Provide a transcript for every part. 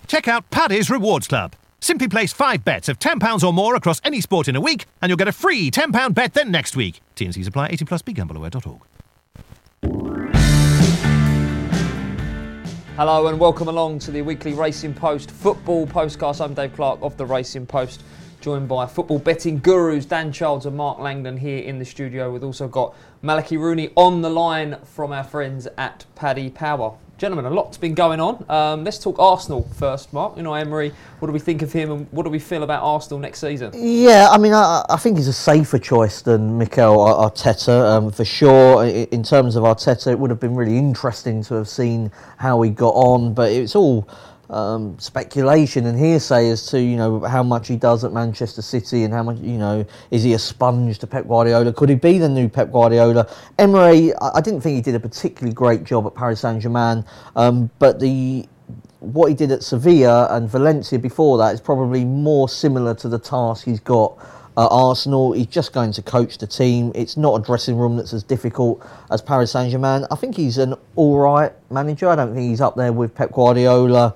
Check out Paddy's Rewards Club. Simply place 5 bets of £10 or more across any sport in a week, and you'll get a free £10 bet then next week. T&Cs apply. 18 plus. BeGambleAware.org. Hello and welcome along to the weekly Racing Post football postcast. I'm Dave Clark of the Racing Post, joined by football betting gurus Dan Childs and Mark Langdon here in the studio. We've also got Malachy Rooney on the line from our friends at Paddy Power. Gentlemen, a lot's been going on. Let's talk Arsenal first, Mark. Unai Emery, what do we think of him and what do we feel about Arsenal next season? Yeah, I mean, I think he's a safer choice than Mikel Arteta, for sure. In terms of Arteta, it would have been really interesting to have seen how he got on, but it's all speculation and hearsay as to, you know, how much he does at Manchester City and how much, you know, is he a sponge to Pep Guardiola? Could he be the new Pep Guardiola? Emery, I didn't think he did a particularly great job at Paris Saint-Germain, but what he did at Sevilla and Valencia before that is probably more similar to the task he's got at Arsenal. He's just going to coach the team. It's not a dressing room that's as difficult as Paris Saint-Germain. I think he's an all-right manager. I don't think he's up there with Pep Guardiola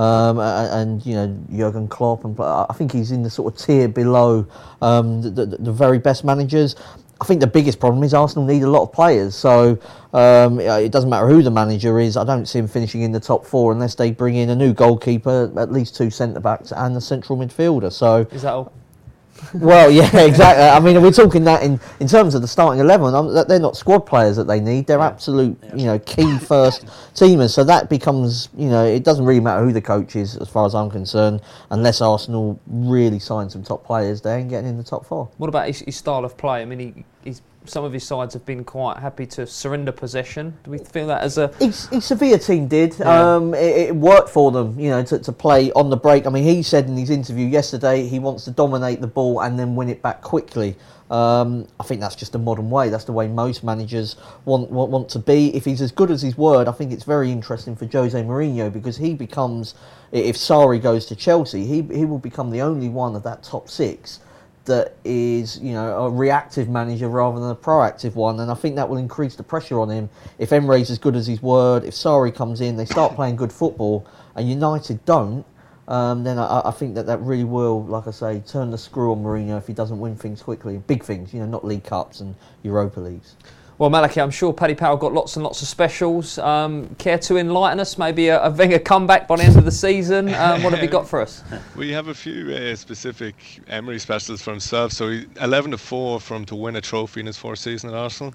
and you know, Jurgen Klopp. And I think he's in the sort of tier below the very best managers. I think the biggest problem is Arsenal need a lot of players, so it doesn't matter who the manager is. I don't see him finishing in the top 4 unless they bring in a new goalkeeper, at least 2 centre-backs and a central midfielder. So is that all? Well, yeah, exactly. I mean, we're talking that in terms of the starting 11. They're not squad players that they need. They're absolute, you know, key first teamers. So that becomes, you know, it doesn't really matter who the coach is, as far as I'm concerned, unless Arsenal really sign some top players. They ain't getting in the top 4. What about his style of play? I mean, some of his sides have been quite happy to surrender possession. Do we feel that as a... His Sevilla team did. Yeah. It worked for them, you know, to play on the break. I mean, he said in his interview yesterday he wants to dominate the ball and then win it back quickly. I think that's just a modern way. That's the way most managers want to be. If he's as good as his word, I think it's very interesting for Jose Mourinho, because he becomes, if Sarri goes to Chelsea, he will become the only one of that top 6 that is, you know, a reactive manager rather than a proactive one, and I think that will increase the pressure on him. If Emery's as good as his word, if Sarri comes in, they start playing good football, and United don't, then I think that really will, like I say, turn the screw on Mourinho if he doesn't win things quickly, big things, you know, not League Cups and Europa Leagues. Well, Malachy, I'm sure Paddy Power got lots and lots of specials. Care to enlighten us? Maybe a Wenger comeback by the end of the season? What have you got for us? We have a few specific Emery specials for himself. So 11-4 for him to win a trophy in his 4th season at Arsenal.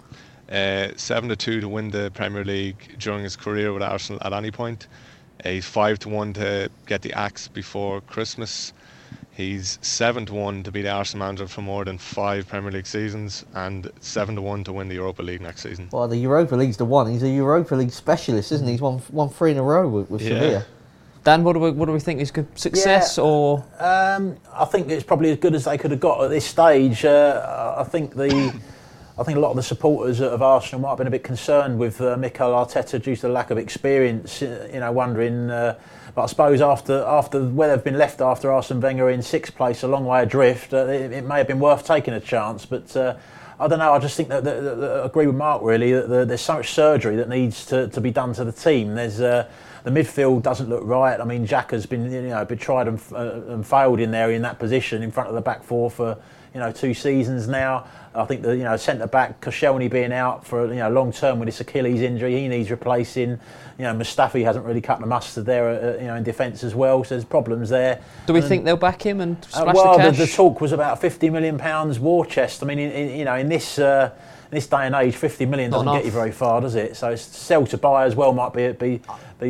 7-2 to win the Premier League during his career with Arsenal at any point. He's 5-1 to get the axe before Christmas. He's 7-1 to be the Arsenal manager for more than 5 Premier League seasons, and 7-1 to win the Europa League next season. Well, the Europa League's the one. He's a Europa League specialist, isn't he? He's won 3 in a row with Sevilla. Dan, what do we think is good success? Or I think it's probably as good as they could have got at this stage. I think a lot of the supporters of Arsenal might have been a bit concerned with Mikel Arteta due to the lack of experience. You know, wondering. But I suppose after where they've been left after Arsene Wenger in 6th place, a long way adrift, it may have been worth taking a chance. But I don't know. I just think that I agree with Mark really that there's so much surgery that needs to be done to the team. There's the midfield doesn't look right. I mean, Xhaka's been tried and failed in there in that position in front of the back 4 for 2 seasons now. I think the centre back Koscielny being out for long term with this Achilles injury, he needs replacing. Mustafi hasn't really cut the mustard there, in defence as well. So there's problems there. Do we think they'll back him and splash the cash? The talk was about £50 million war chest. I mean, in this day and age, 50 million doesn't get you very far, does it? So sell to buy as well might be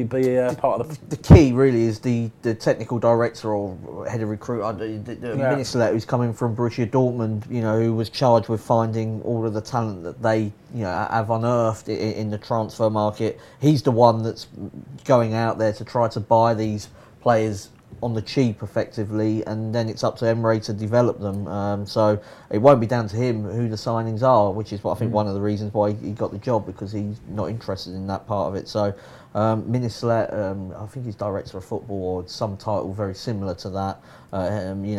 part of the key. Really is the technical director or head of recruit, the minister who's coming from Borussia Dortmund, who was charged with finding all of the talent that they have unearthed in the transfer market. He's the one that's going out there to try to buy these players on the cheap effectively, and then it's up to Emery to develop them. So it won't be down to him who the signings are, which is what I think one of the reasons why he got the job, because he's not interested in that part of it. So Ministlet, I think he's director of football or some title very similar to that.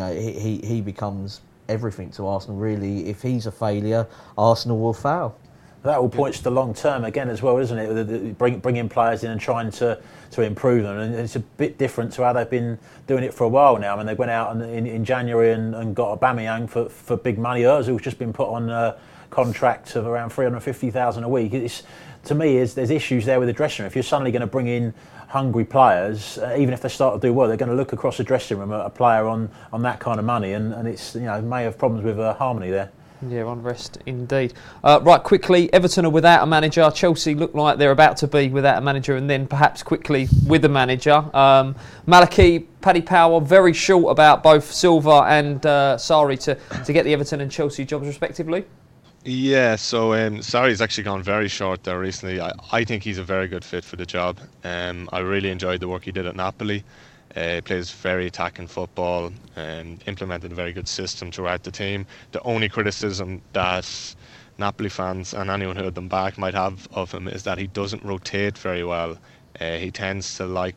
He becomes everything to Arsenal really. If he's a failure, Arsenal will fail. That all points to long term again as well, isn't it? Bringing players in and trying to improve them, and it's a bit different to how they've been doing it for a while now. I mean, they went out in January and got Aubameyang for big money. Ozil's just been put on a contract of around 350,000 a week. To me, there's issues there with the dressing room. If you're suddenly going to bring in hungry players, even if they start to do well, they're going to look across the dressing room at a player on that kind of money, and it's may have problems with harmony there. Yeah, unrest indeed. Right, quickly, Everton are without a manager. Chelsea look like they're about to be without a manager, and then perhaps quickly with a manager. Malachi, Paddy Power, very short about both Silva and Sarri to get the Everton and Chelsea jobs respectively. Yeah, so Sarri's actually gone very short there recently. I think he's a very good fit for the job. I really enjoyed the work he did at Napoli. He plays very attacking football and implemented a very good system throughout the team. The only criticism that Napoli fans and anyone who had them back might have of him is that he doesn't rotate very well. He tends to like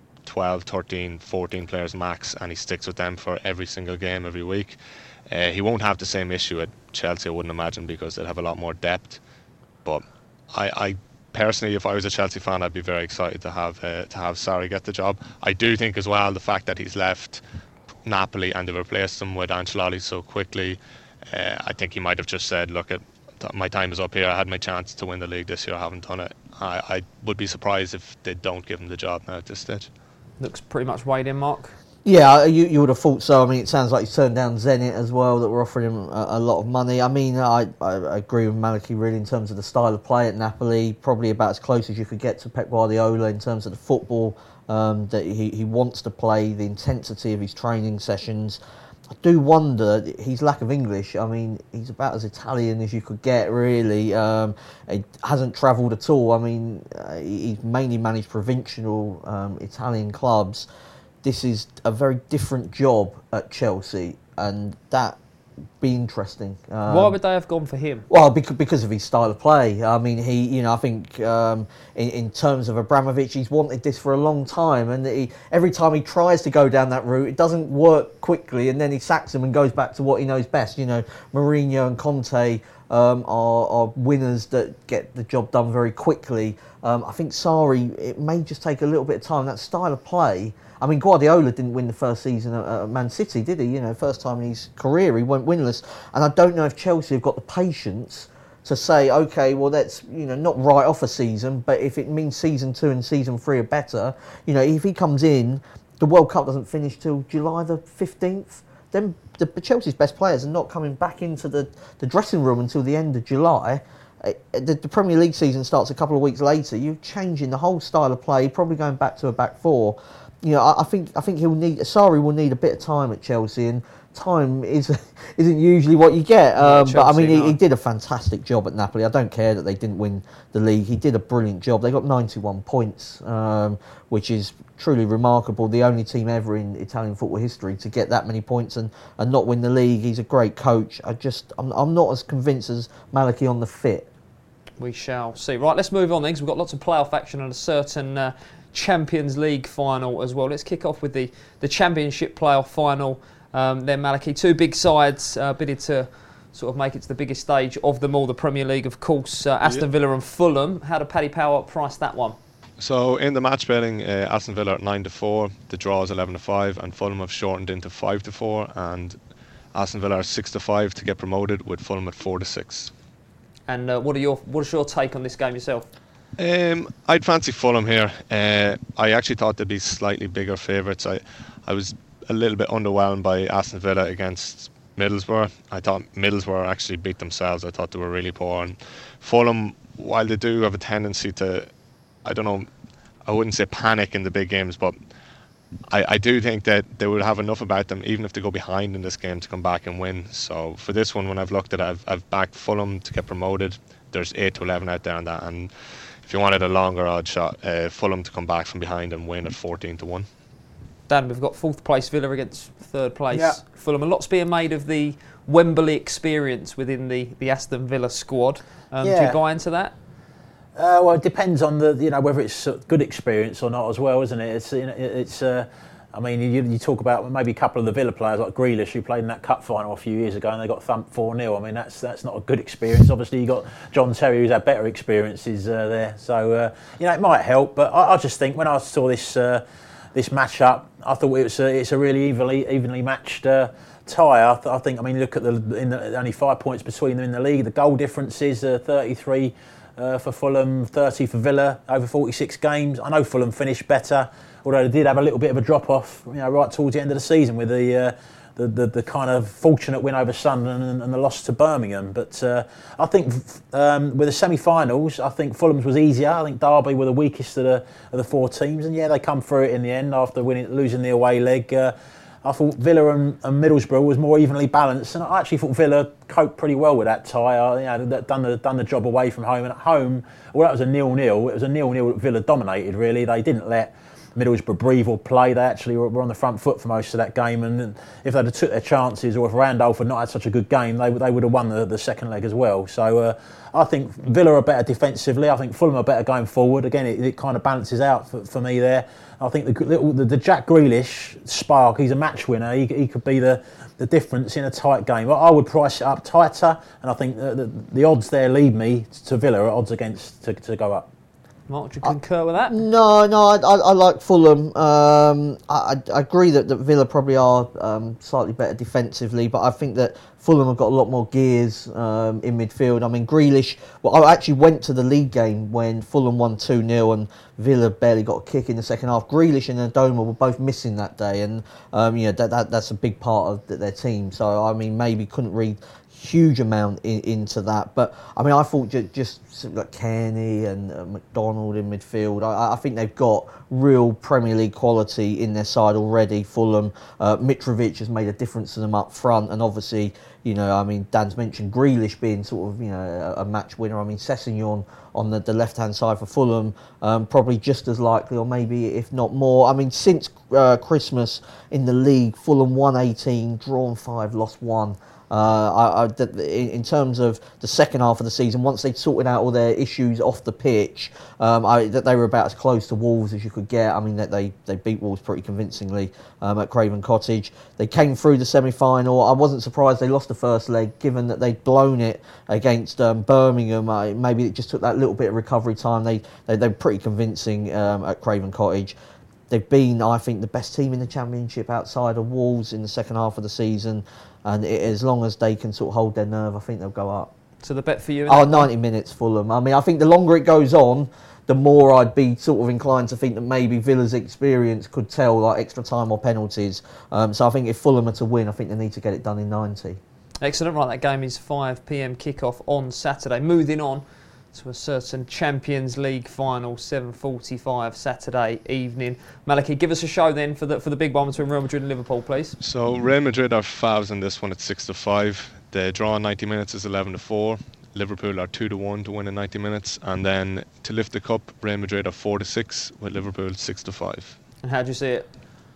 12, 13, 14 players max, and he sticks with them for every single game every week. He won't have the same issue at Chelsea, I wouldn't imagine, because they'll have a lot more depth. But I personally, if I was a Chelsea fan, I'd be very excited to have Sarri get the job. I do think as well the fact that he's left Napoli and they've replaced him with Ancelotti so quickly, I think he might have just said, look, my time is up here. I had my chance to win the league this year. I haven't done it. I would be surprised if they don't give him the job now at this stage. Looks pretty much weighed in, Mark. Yeah, you would have thought so. I mean, it sounds like he's turned down Zenit as well, that were offering him a lot of money. I mean, I agree with Malachi really in terms of the style of play at Napoli, probably about as close as you could get to Pep Guardiola in terms of the football that he wants to play, the intensity of his training sessions. I do wonder his lack of English. I mean, he's about as Italian as you could get, really. He hasn't travelled at all. I mean, he's mainly managed provincial Italian clubs. This is a very different job at Chelsea, and that be interesting. Why would they have gone for him? Well, because of his style of play. I mean, I think in terms of Abramovich, he's wanted this for a long time, and every time he tries to go down that route, it doesn't work quickly, and then he sacks him and goes back to what he knows best. Mourinho and Conte are winners that get the job done very quickly. I think Sarri, it may just take a little bit of time. That style of play. I mean, Guardiola didn't win the first season at Man City, did he? First time in his career, he went winless. And I don't know if Chelsea have got the patience to say, OK, well, let's, not write off a season, but if it means season 2 and season 3 are better, if he comes in, the World Cup doesn't finish till July the 15th, then the Chelsea's best players are not coming back into the dressing room until the end of July. The Premier League season starts a couple of weeks later. You're changing the whole style of play, probably going back to a back four. I think Sarri will need a bit of time at Chelsea, and time isn't usually what you get. But I mean, he did a fantastic job at Napoli. I don't care that they didn't win the league. He did a brilliant job. They got 91 points, which is truly remarkable. The only team ever in Italian football history to get that many points and not win the league. He's a great coach. I'm not as convinced as Malachi on the fit. We shall see. Right, let's move on then, because we've got lots of playoff action and a certain Champions League final as well. Let's kick off with the Championship playoff final. Then Malachi, two big sides bidded to sort of make it to the biggest stage of them all, the Premier League, of course. Aston Villa and Fulham. How did Paddy Power price that one? So in the match betting, Aston Villa at 9-4, the draw is 11-5, and Fulham have shortened into 5-4, and Aston Villa are 6-5 to get promoted, with Fulham at 4-6. And what's your take on this game yourself? I'd fancy Fulham here. I actually thought they'd be slightly bigger favourites. I was a little bit underwhelmed by Aston Villa against Middlesbrough. I thought Middlesbrough actually beat themselves. I thought they were really poor. And Fulham, while they do have a tendency to, I wouldn't say panic in the big games, but I do think that they will have enough about them, even if they go behind in this game, to come back and win. So for this one, when I've looked at it, I've backed Fulham to get promoted. There's 8-11 out there on that, and if you wanted a longer odd shot, Fulham to come back from behind and win at 14-1. Dan, we've got 4th place Villa against 3rd place Fulham. A lot's being made of the Wembley experience within the Aston Villa squad. Do you buy into that? Well, it depends on whether it's a good experience or not as well, isn't it? I mean, you talk about maybe a couple of the Villa players like Grealish, who played in that cup final a few years ago and they got thumped 4-0. I mean, that's not a good experience. Obviously, you got John Terry, who's had better experiences there. So, it might help. But I just think when I saw this match-up, I thought it's a really evenly matched tie. I think, look at only 5 points between them in the league. The goal difference is 33 for Fulham, 30 for Villa over 46 games. I know Fulham finished better, although they did have a little bit of a drop-off, right towards the end of the season with the kind of fortunate win over Sunderland and the loss to Birmingham. But I think with the semi-finals, I think Fulham's was easier. I think Derby were the weakest of the 4 teams, and they come through it in the end after losing the away leg. I thought Villa and Middlesbrough was more evenly balanced, and I actually thought Villa coped pretty well with that tie. Done the job away from home, and at home, well, that was a 0-0. It was a 0-0 that Villa dominated. Really, they didn't let Middlesbrough breathe or play. They actually were on the front foot for most of that game, and if they'd have took their chances, or if Randolph had not had such a good game, they would have won the second leg as well. So I think Villa are better defensively. I think Fulham are better going forward. Again, it kind of balances out for me there. I think the Jack Grealish spark, he's a match winner. He could be the difference in a tight game. I would price it up tighter, and I think the odds there lead me to Villa at odds against to go up. Mark, do you concur with that? No, I like Fulham. I agree that Villa probably are slightly better defensively, but I think that Fulham have got a lot more gears in midfield. Grealish, I actually went to the league game when Fulham won 2-0 and Villa barely got a kick in the second half. Grealish and Ndoma were both missing that day, and that's a big part of their team. So, maybe couldn't read huge amount into that, but I thought just like Kearney and McDonald in midfield, I think they've got real Premier League quality in their side already. Fulham, Mitrovic has made a difference to them up front, and obviously Dan's mentioned Grealish being sort of a match winner. Sessegnon on the left hand side for Fulham, probably just as likely, or maybe if not more. Since Christmas in the league, Fulham won 18, drawn 5, lost 1. In terms of the second half of the season, once they'd sorted out all their issues off the pitch, that they were about as close to Wolves as you could get. That they beat Wolves pretty convincingly at Craven Cottage. They came through the semi-final. I wasn't surprised they lost the first leg, given that they'd blown it against Birmingham. Maybe it just took that little bit of recovery time. They were pretty convincing at Craven Cottage. They've been, I think, the best team in the Championship outside of Wolves in the second half of the season. And as long as they can sort of hold their nerve, I think they'll go up. So the bet for you? 90 minutes, Fulham. I think the longer it goes on, the more I'd be sort of inclined to think that maybe Villa's experience could tell, like extra time or penalties. So I think if Fulham are to win, I think they need to get it done in 90. Excellent. Right, that game is 5 p.m. kickoff on Saturday. Moving on to a certain Champions League final, 7:45 Saturday evening. Malachy, give us a show then for the big one between Real Madrid and Liverpool, please. So Real Madrid are favs in this one at 6-5. The draw in 90 minutes is 11-4. Liverpool are 2-1 to win in 90 minutes, and then to lift the cup, Real Madrid are 4-6 with Liverpool 6-5. And how do you see it?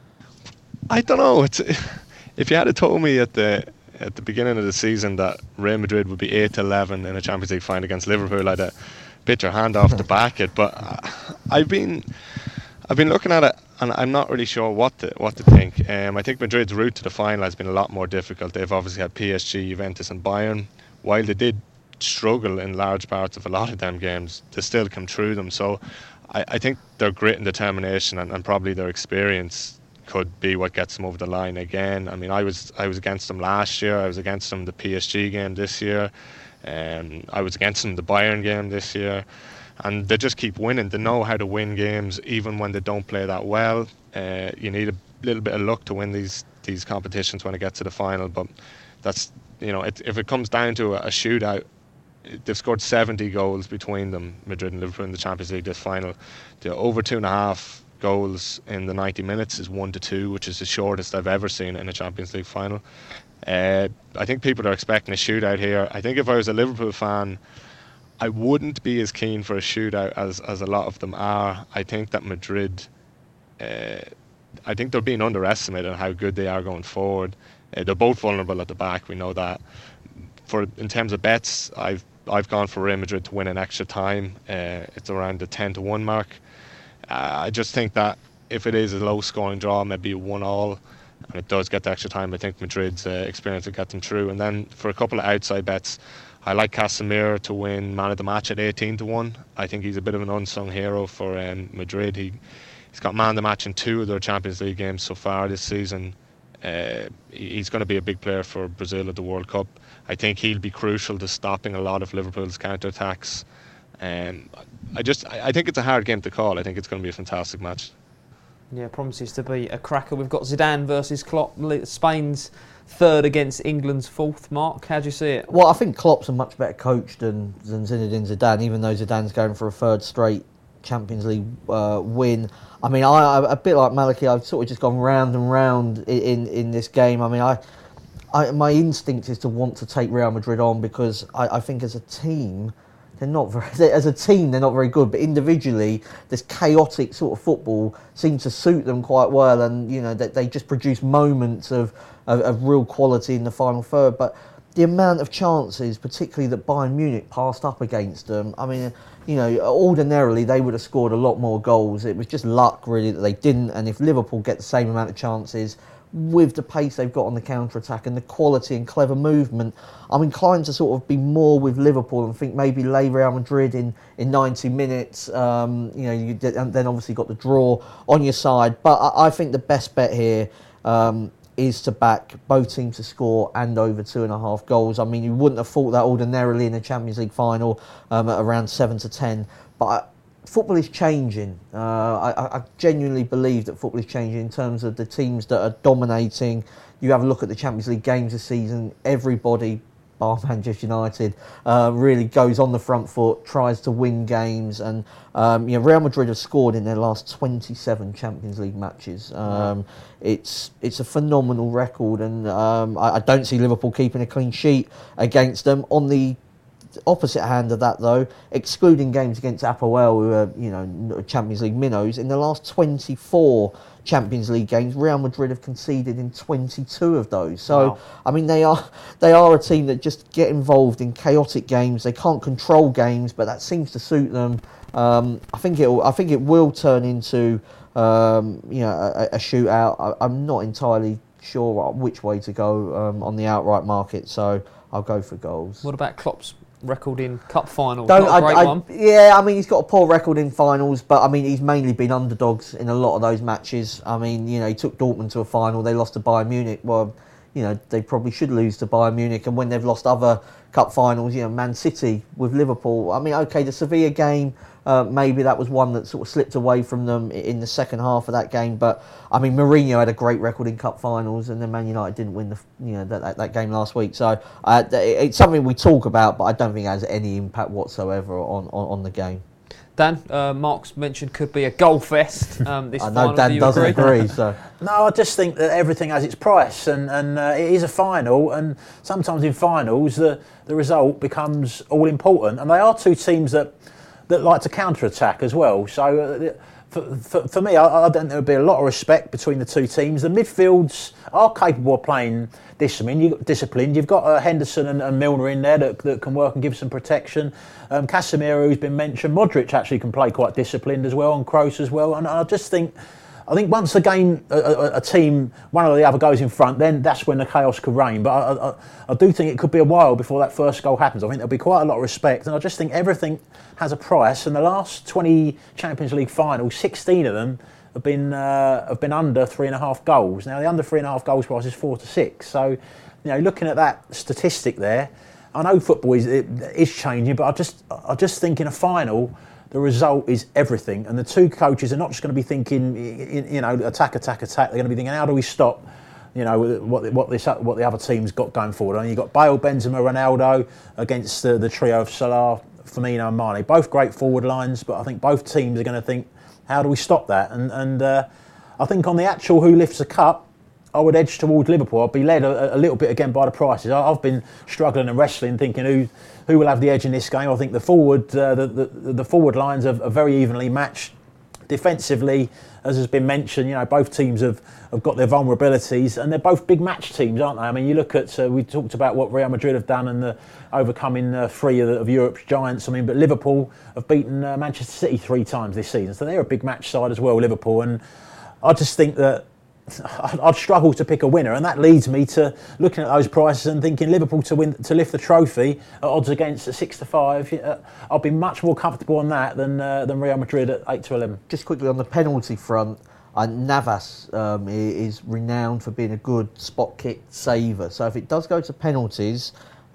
I don't know. If you had told me at the beginning of the season that Real Madrid would be 8-11 in a Champions League final against Liverpool, I'd bit your hand off to back it. But I've been looking at it, and I'm not really sure what to think. I think Madrid's route to the final has been a lot more difficult. They've obviously had PSG, Juventus, and Bayern. While they did struggle in large parts of a lot of them games, they still come through them. So I think their grit and determination and probably their experience could be what gets them over the line again. I was against them last year. I was against them the PSG game this year. I was against them the Bayern game this year. And they just keep winning. They know how to win games even when they don't play that well. You need a little bit of luck to win these competitions when it gets to the final. But that's, if it comes down to a shootout, they've scored 70 goals between them, Madrid and Liverpool, in the Champions League this final. They're over 2.5 goals in the 90 minutes is 1-2, which is the shortest I've ever seen in a Champions League final. I think people are expecting a shootout here. I think if I was a Liverpool fan, I wouldn't be as keen for a shootout as a lot of them are. I think that Madrid, I think they're being underestimated on how good they are going forward. They're both vulnerable at the back, we know that. In terms of bets, I've gone for Real Madrid to win in extra time. It's around the 10-1 mark. I just think that if it is a low-scoring draw, maybe a 1-1, and it does get the extra time, I think Madrid's experience will get them through. And then for a couple of outside bets, I like Casemiro to win man of the match at 18-1. I think he's a bit of an unsung hero for Madrid. He's got man of the match in 2 of their Champions League games so far this season. He's going to be a big player for Brazil at the World Cup. I think he'll be crucial to stopping a lot of Liverpool's counter-attacks. I think it's a hard game to call. I think it's going to be a fantastic match. Yeah, promises to be a cracker. We've got Zidane versus Klopp, Spain's third against England's fourth. Mark, how do you see it? Well, I think Klopp's a much better coach than Zinedine Zidane, even though Zidane's going for a third straight Champions League win. I mean, I a bit like Malachy, I've sort of just gone round and round in this game. I mean, my instinct is to want to take Real Madrid on because I think as a team, they're not very good, but individually, this chaotic sort of football seems to suit them quite well, and you know they just produce moments of real quality in the final third. But the amount of chances, particularly that Bayern Munich passed up against them, I mean, you know, ordinarily they would have scored a lot more goals. It was just luck really that they didn't, and if Liverpool get the same amount of chances, with the pace they've got on the counter-attack and the quality and clever movement, I'm inclined to sort of be more with Liverpool and think maybe lay Real Madrid in 90 minutes. And then obviously got the draw on your side. But I think the best bet here is to back both teams to score and over 2.5 goals. I mean, you wouldn't have thought that ordinarily in a Champions League final at around 7-10. But football is changing. I genuinely believe that football is changing in terms of the teams that are dominating. You have a look at the Champions League games this season, everybody, bar Manchester United, really goes on the front foot, tries to win games. And Real Madrid have scored in their last 27 Champions League matches. It's a phenomenal record, and I don't see Liverpool keeping a clean sheet against them. On the opposite hand of that, though, excluding games against Apoel, who are Champions League minnows, in the last 24 Champions League games, Real Madrid have conceded in 22 of those. So, wow. I mean, they are a team that just get involved in chaotic games. They can't control games, but that seems to suit them. I think it will turn into a shootout. I'm not entirely sure which way to go on the outright market, so I'll go for goals. What about Klopp's record in cup finals? Not a great one. Yeah, I mean, he's got a poor record in finals, but I mean, he's mainly been underdogs in a lot of those matches. I mean, he took Dortmund to a final, they lost to Bayern Munich. Well, they probably should lose to Bayern Munich, and when they've lost other cup finals, Man City with Liverpool. I mean, okay, the Sevilla game, maybe that was one that sort of slipped away from them in the second half of that game. But I mean, Mourinho had a great record in cup finals, and then Man United didn't win that game last week. So it's something we talk about, but I don't think it has any impact whatsoever on the game. Dan, Mark's mentioned could be a goal fest. This I know Dan doesn't agree. So no, I just think that everything has its price, and it is a final, and sometimes in finals the result becomes all important, and they are two teams that like to counter-attack as well. So for me, I think there would be a lot of respect between the two teams. The midfields are capable of playing disciplined. You've got Henderson and Milner in there that can work and give some protection. Casemiro, who's been mentioned, Modric actually can play quite disciplined as well, and Kroos as well. And I think once the game, a team, one or the other goes in front, then that's when the chaos could reign. But I do think it could be a while before that first goal happens. I think there'll be quite a lot of respect, and I just think everything has a price. And the last 20 Champions League finals, 16 of them have been under 3.5 goals. Now the under 3.5 goals price is 4-6. So, looking at that statistic there, I know football is changing, but I just think in a final, the result is everything, and the two coaches are not just going to be thinking, attack. They're going to be thinking, how do we stop, what the other team's got going forward. And you've got Bale, Benzema, Ronaldo against the trio of Salah, Firmino, and Mane. Both great forward lines, but I think both teams are going to think, how do we stop that? And I think on the actual who lifts the cup, I would edge towards Liverpool. I'd be led a little bit again by the prices. I've been struggling and wrestling, thinking who will have the edge in this game. I think the forward lines are very evenly matched. Defensively, as has been mentioned, both teams have got their vulnerabilities, and they're both big match teams, aren't they? I mean, you look at we talked about what Real Madrid have done and the overcoming 3 of Europe's giants. I mean, but Liverpool have beaten Manchester City 3 times this season, so they're a big match side as well, Liverpool. And I just think that I'd struggle to pick a winner, and that leads me to looking at those prices and thinking Liverpool to lift the trophy at odds against at 6-5. I'll be much more comfortable on that than Real Madrid at 8-11. Just quickly on the penalty front, Navas is renowned for being a good spot kick saver. So if it does go to penalties,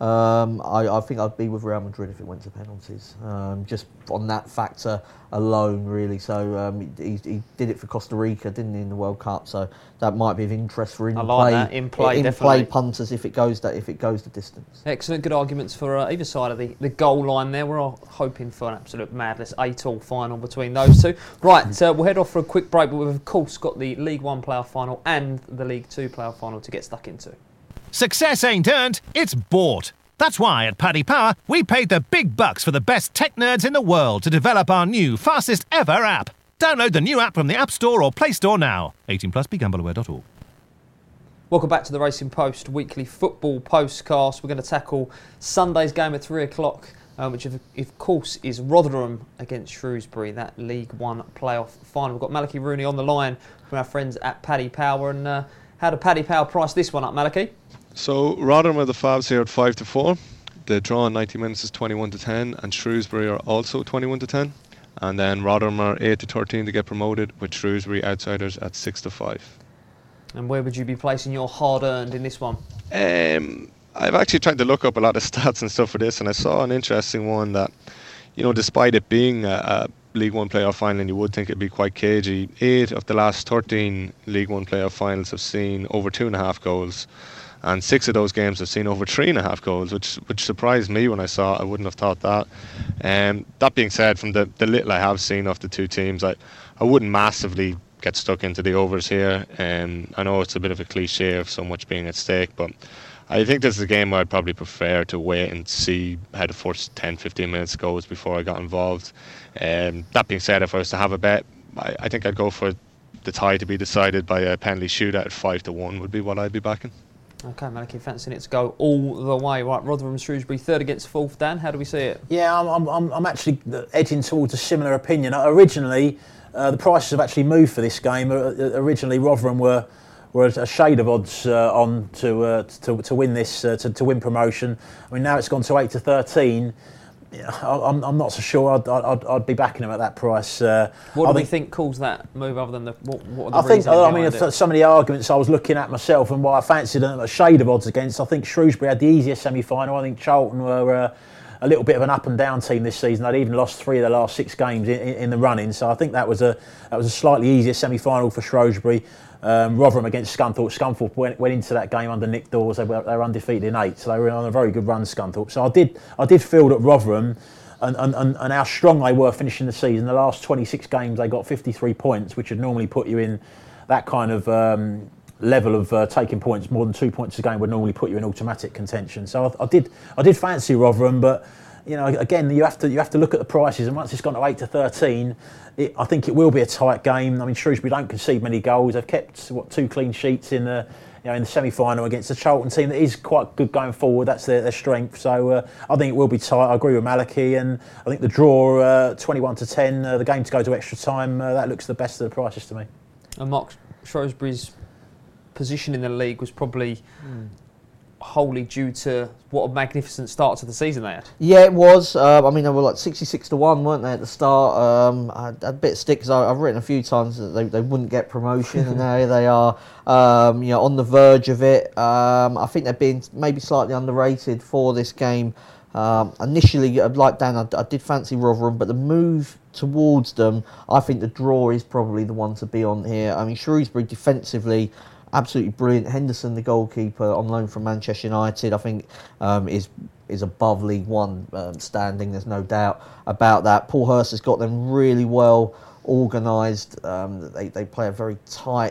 I think I'd be with Real Madrid if it went to penalties. Just on that factor alone, really. So he did it for Costa Rica, didn't he, in the World Cup? So that might be of interest for in-play punters if it goes the distance. Excellent, good arguments for either side of the goal line there. We're all hoping for an absolute madness 8-all final between those two. Right, we'll head off for a quick break, but we've of course got the League One playoff final and the League Two playoff final to get stuck into. Success ain't earned, it's bought. That's why at Paddy Power, we paid the big bucks for the best tech nerds in the world to develop our new, fastest ever app. Download the new app from the App Store or Play Store now. 18+, begambleaware.org. Welcome back to the Racing Post weekly football postcast. We're going to tackle Sunday's game at 3 o'clock, which of course is Rotherham against Shrewsbury, that League One playoff final. We've got Malachy Rooney on the line from our friends at Paddy Power. And how did Paddy Power price this one up, Malachy? So Rotherham are the favs here at 5-4. The draw in 90 minutes is 21-10, and Shrewsbury are also 21-10. And then Rotherham are 8-13 to get promoted, with Shrewsbury outsiders at 6-5. And where would you be placing your hard-earned in this one? I've actually tried to look up a lot of stats and stuff for this, and I saw an interesting one that, despite it being a League One playoff final, and you would think it'd be quite cagey, 8 of the last 13 League One playoff finals have seen over 2.5 goals. And 6 of those games have seen over 3.5 goals, which surprised me when I saw it. I wouldn't have thought that. That being said, from the little I have seen of the two teams, I wouldn't massively get stuck into the overs here. I know it's a bit of a cliche of so much being at stake, but I think this is a game where I'd probably prefer to wait and see how the first 10-15 minutes goes before I got involved. That being said, if I was to have a bet, I think I'd go for the tie to be decided by a penalty shootout at 5-1 would be what I'd be backing. OK, Malachy, fancying it to go all the way. Right, Rotherham, Shrewsbury, third against fourth. Dan, how do we see it? Yeah, I'm actually edging towards a similar opinion. Originally, the prices have actually moved for this game. Originally, Rotherham were a shade of odds on to win this, to win promotion. I mean, now it's gone to 8-13. I'm not so sure I'd be backing them at that price. What do we think caused that move other than what are the reasons? I mean, some of the arguments I was looking at myself and what I fancied a shade of odds against, I think Shrewsbury had the easiest semi-final. I think Charlton were a little bit of an up and down team this season. They'd even lost 3 of their last 6 games in the run-in, so I think that was a slightly easier semi-final for Shrewsbury. Rotherham against Scunthorpe. Scunthorpe went into that game under Nick Dawes. They were undefeated in 8, so they were on a very good run, Scunthorpe. So I did feel that Rotherham and how strong they were finishing the season. The last 26 games they got 53 points, which would normally put you in that kind of level of taking points. More than 2 points a game would normally put you in automatic contention. So I did fancy Rotherham, but again, you have to look at the prices, and once it's gone to 8-13, I think it will be a tight game. I mean, Shrewsbury don't concede many goals. They've kept 2 clean sheets in the semi-final against the Charlton team that is quite good going forward. That's their strength. So I think it will be tight. I agree with Malachy, and I think the draw 21-10, the game to go to extra time, that looks the best of the prices to me. And Mark, Shrewsbury's position in the league was probably wholly due to what a magnificent start to the season they had. Yeah, it was. I mean, they were like 66-1, weren't they, at the start? I had a bit of stick because I've written a few times that they wouldn't get promotion, and now they are on the verge of it. I think they're being maybe slightly underrated for this game. Initially, like Dan, I did fancy Rotherham, but the move towards them, I think the draw is probably the one to be on here. I mean, Shrewsbury defensively, absolutely brilliant. Henderson, the goalkeeper on loan from Manchester United, I think is above League One standing. There's no doubt about that. Paul Hurst has got them really well organised. They play a very tight,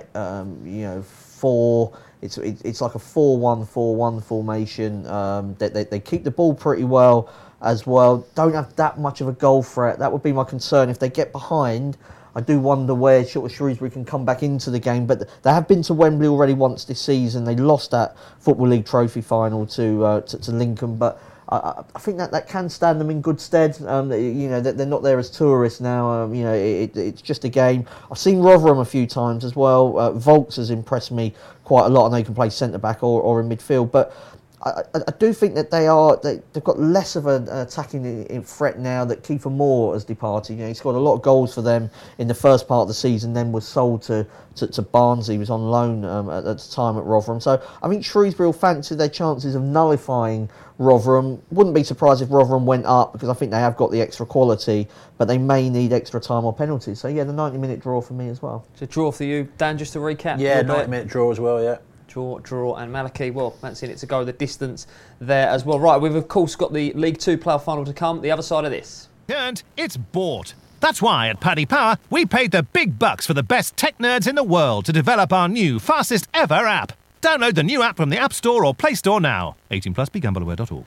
four. It's like a 4-1-4-1 formation. They keep the ball pretty well as well. Don't have that much of a goal threat. That would be my concern. If they get behind, I do wonder where Shrewsbury can come back into the game. But they have been to Wembley already once this season. They lost that Football League Trophy final to Lincoln. But I think that can stand them in good stead. They're not there as tourists now. It's just a game. I've seen Rotherham a few times as well. Volks has impressed me quite a lot. I know he can play centre back or in midfield, but I do think that they've got less of an attacking threat now that Kiefer Moore has departed. He scored a lot of goals for them in the first part of the season, then was sold to Barnsley. He was on loan at the time at Rotherham. So I think Shrewsbury will fancy their chances of nullifying Rotherham. Wouldn't be surprised if Rotherham went up, because I think they have got the extra quality, but they may need extra time or penalties. So yeah, the 90-minute draw for me as well. So draw for you, Dan, just to recap. Yeah, 90-minute draw as well, yeah. Draw, and Malachy, well, fancying it to go the distance there as well. Right, we've of course got the League Two playoff final to come, the other side of this. And it's bought. That's why at Paddy Power, we paid the big bucks for the best tech nerds in the world to develop our new fastest ever app. Download the new app from the App Store or Play Store now. 18 plus, begambleaware.org.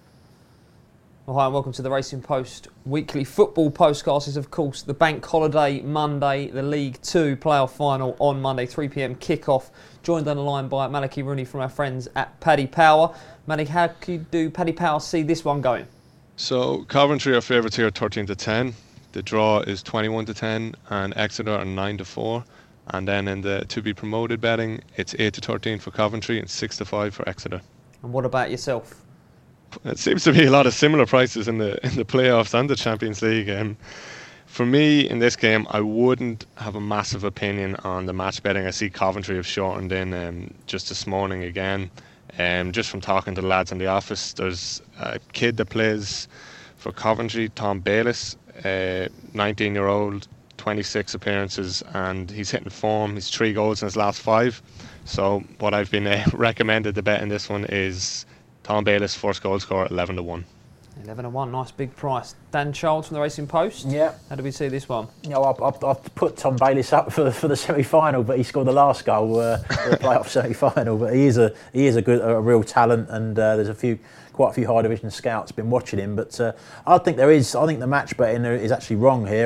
Well, hi and welcome to the Racing Post weekly football postcast. Is of course the bank holiday Monday, the League Two playoff final on Monday, 3 p.m. kickoff. Joined on the line by Malachy Rooney from our friends at Paddy Power. Malachy, how do Paddy Power see this one going? So Coventry are favourites here, 13-10. The draw is 21-10, and Exeter are 9-4. And then in the to be promoted betting, it's 8-13 for Coventry and 6-5 for Exeter. And what about yourself? It seems to be a lot of similar prices in the playoffs and the Champions League. For me, in this game, I wouldn't have a massive opinion on the match betting. I see Coventry have shortened in just this morning again. Just from talking to the lads in the office, there's a kid that plays for Coventry, Tom Bayliss, 19-year-old, 26 appearances, and he's hitting form. He's 3 goals in his last 5. So what I've been recommended to bet in this one is Tom Bayliss, first goal scorer, 11-1. 11-1, nice big price. Dan Charles from the Racing Post. Yeah. How do we see this one? I've put Tom Bayliss up for the semi-final, but he scored the last goal for the playoff semi-final. But he is a real talent, and there's quite a few high division scouts been watching him. But I think the match betting is actually wrong here.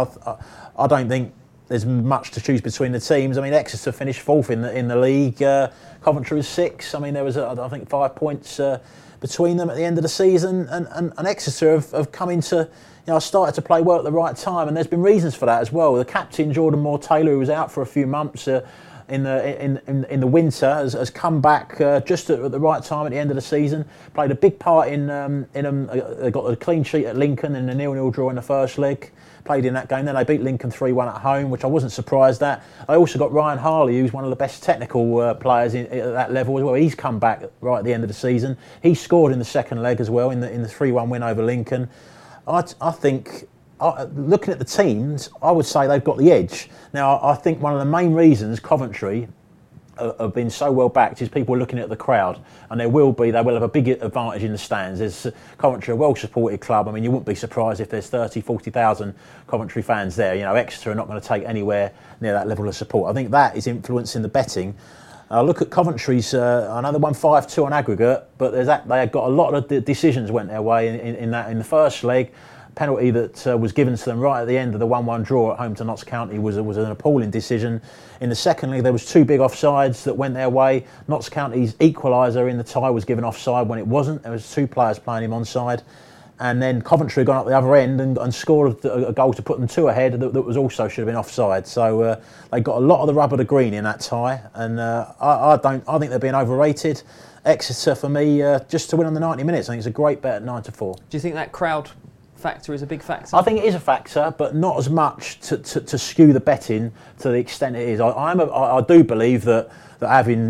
I don't think there's much to choose between the teams. I mean, Exeter finished 4th in the league. Coventry was 6th. I mean, there was I think 5 points between them at the end of the season, and Exeter have come into, started to play well at the right time, and there's been reasons for that as well. The captain Jordan Moore-Taylor, who was out for a few months in the winter, has come back just at the right time at the end of the season. Played a big part in they got a clean sheet at Lincoln in the 0-0 draw in the first leg. Played in that game. Then they beat Lincoln 3-1 at home, which I wasn't surprised at. I also got Ryan Harley, who's one of the best technical players at that level as well. He's come back right at the end of the season. He scored in the second leg as well in the 3-1 win over Lincoln. I think, looking at the teams, I would say they've got the edge. Now, I think one of the main reasons Coventry have been so well backed is people looking at the crowd, and they will have a big advantage in the stands. There's Coventry, a well supported club. I mean, you wouldn't be surprised if there's 40,000 Coventry fans there. Exeter are not going to take anywhere near that level of support. I think that is influencing the betting. Look at Coventry's. I know they won 5-2 on aggregate, but they had got a lot of decisions went their way in the first leg. Penalty that was given to them right at the end of the 1-1 draw at home to Notts County was an appalling decision. In the second leg, there was 2 big offsides that went their way. Notts County's equaliser in the tie was given offside when it wasn't. There was 2 players playing him onside. And then Coventry had gone up the other end and scored a goal to put them 2 ahead that was also should have been offside. So they got a lot of the rubber to green in that tie, and I think they're being overrated. Exeter for me, just to win on the 90 minutes, I think it's a great bet at 9-4. Do you think that crowd factor is a big factor? I think it is a factor, but not as much to skew the betting to the extent it is. I do believe that having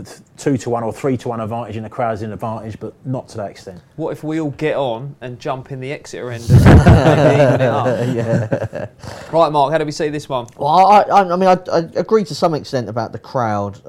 2-1 or 3-1 advantage in the crowd is an advantage, but not to that extent. What if we all get on and jump in the Exeter end and maybe even it up? Yeah. Right, Mark, how do we see this one? Well, I agree to some extent about the crowd,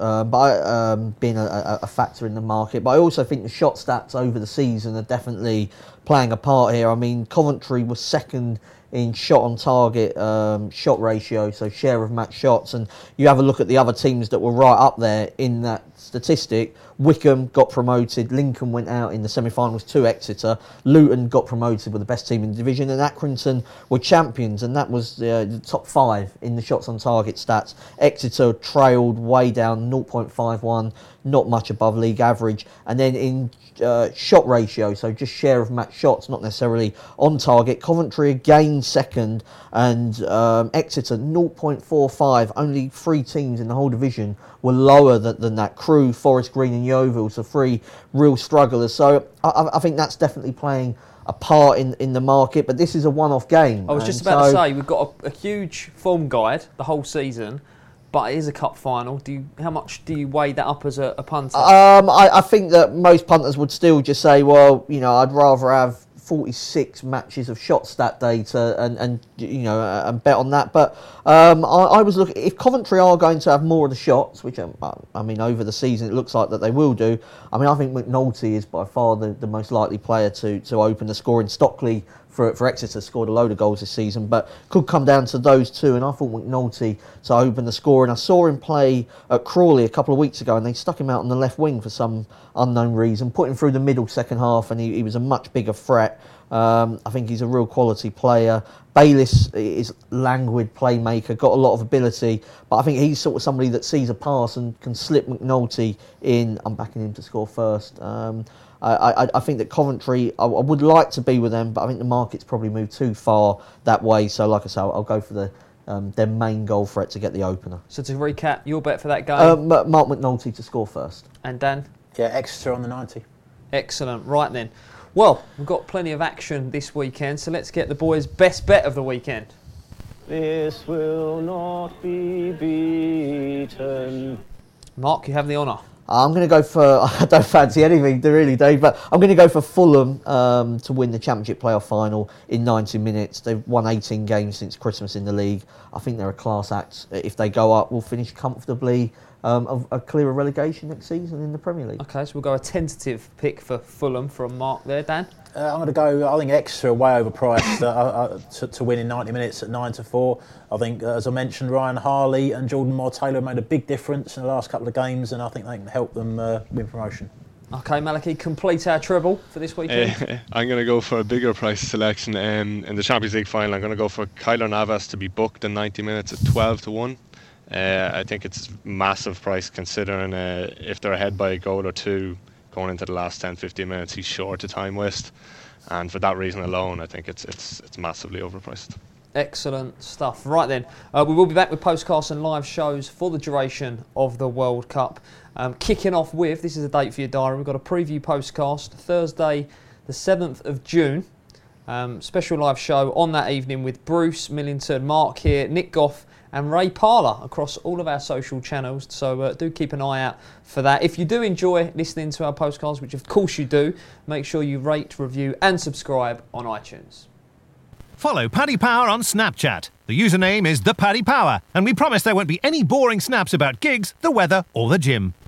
being a factor in the market, but I also think the shot stats over the season are definitely playing a part here. I mean, Coventry was second in shot on target, shot ratio, so share of match shots, and you have a look at the other teams that were right up there in that statistic. Wycombe got promoted, Lincoln went out in the semi-finals to Exeter, Luton got promoted with the best team in the division, and Accrington were champions, and that was the top 5 in the shots on target stats. Exeter trailed way down 0.51, not much above league average, and then in shot ratio, so just share of match shots, not necessarily on target, Coventry again second, and Exeter 0.45. Only 3 teams in the whole division were lower than that. Crewe, Forest Green and Yeovil, so 3 real strugglers. So I think that's definitely playing a part in the market, but this is a one-off game. I was just about to say, we've got a huge form guide the whole season, but it is a cup final. How much do you weigh that up as a punter? I think that most punters would still just say, well, I'd rather have 46 matches of shot stat data and bet on that. But I was looking, if Coventry are going to have more of the shots, which over the season it looks like that they will do. I think McNulty is by far the most likely player to open the scoring. Stockley for Exeter scored a load of goals this season, but could come down to those two, and I thought McNulty to open the score. And I saw him play at Crawley a couple of weeks ago, and they stuck him out on the left wing for some unknown reason, put him through the middle second half, and he was a much bigger threat. I think he's a real quality player. Bayliss is languid playmaker, got a lot of ability, but I think he's sort of somebody that sees a pass and can slip McNulty in. I'm backing him to score first. I think that Coventry, I would like to be with them, but I think the market's probably moved too far that way. So like I say, I'll go for their main goal threat to get the opener. So to recap, your bet for that game? Mark McNulty to score first. And Dan? Yeah, Exeter on the 90. Excellent. Right then. Well, we've got plenty of action this weekend, so let's get the boys' best bet of the weekend. This will not be beaten. Mark, you have the honour. I'm going to go for, I don't fancy anything really, Dave, but I'm going to go for Fulham to win the Championship playoff final in 90 minutes. They've won 18 games since Christmas in the league. I think they're a class act. If they go up, we'll finish comfortably a clearer relegation next season in the Premier League. OK, so we'll go a tentative pick for Fulham from Mark there. Dan? I'm going to go, I think Exeter are way overpriced to win in 90 minutes at 9-4. I think, as I mentioned, Ryan Harley and Jordan Moore-Taylor made a big difference in the last couple of games, and I think they can help them win promotion. OK, Malachy, complete our treble for this weekend. I'm going to go for a bigger price selection in the Champions League final. I'm going to go for Keylor Navas to be booked in 90 minutes at 12-1. I think it's massive price considering if they're ahead by a goal or two going into the last 10-15 minutes, he's sure to time waste, and for that reason alone I think it's massively overpriced. Excellent stuff. Right then, we will be back with postcasts and live shows for the duration of the World Cup. Kicking off with, this is a date for your diary, we've got a preview postcast Thursday the 7th of June. Special live show on that evening with Bruce Millington, Mark here, Nick Goff and Ray Parler across all of our social channels, so do keep an eye out for that. If you do enjoy listening to our postcards, which of course you do, make sure you rate, review and subscribe on iTunes. Follow Paddy Power on Snapchat. The username is ThePaddyPower, and we promise there won't be any boring snaps about gigs, the weather or the gym.